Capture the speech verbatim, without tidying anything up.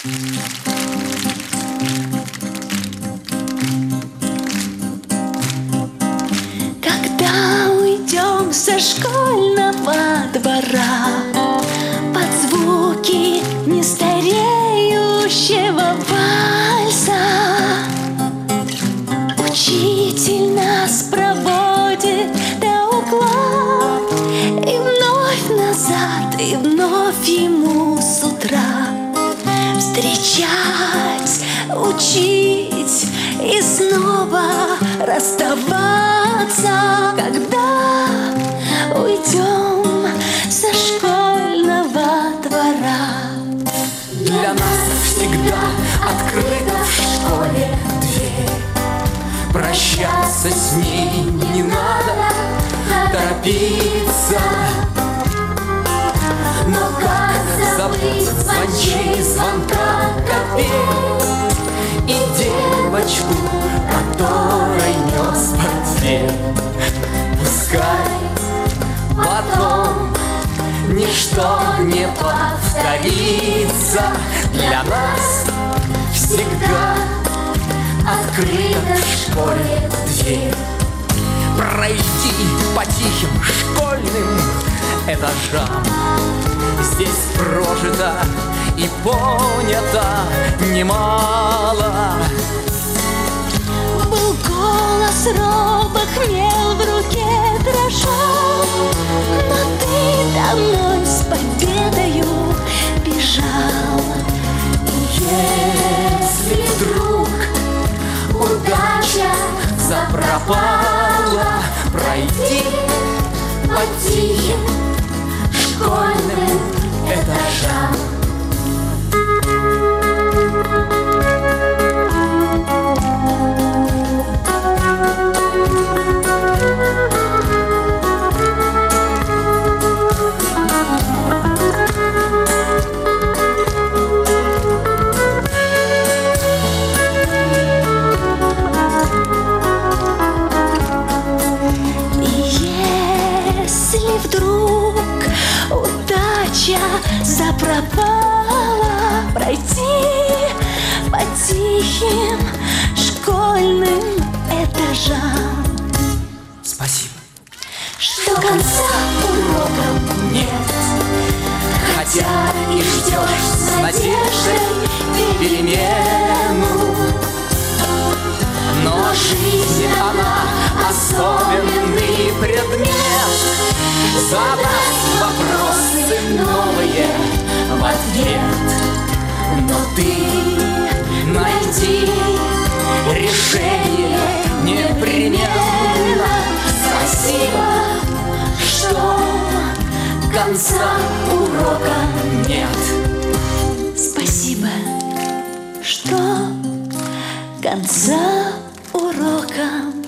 Когда уйдем со школьного двора под звуки нестареющего вальса, учитель нас проводит до угла, и вновь назад, и вновь ему с утра встречать, учить и снова расставаться. Когда уйдем со школьного двора, для нас всегда открыта в школе дверь. Прощаться с ней не надо торопиться. Но как забыть звончей звонка копей и девочку, которой нес портфель? Пускай потом ничто не повторится. Для нас всегда открыта в школе дверь. Пройти по тихим школьным этажам, здесь прожито и понято немало. был голос робок, мел в руке дрожал, но ты домой с победою бежал. Если вдруг удача запропала, пройти по тихим школьным этажам. Если вдруг удача запропала, пройти по тихим школьным этажам. Спасибо. Что конца урокам нет, Хотя и ждешь с надеждой перемену, но жизнь, она особенный предмет. Задаст вопросы новые в ответ, но ты найди решение непременно. Спасибо, что конца урока нет. спасибо, что конца урока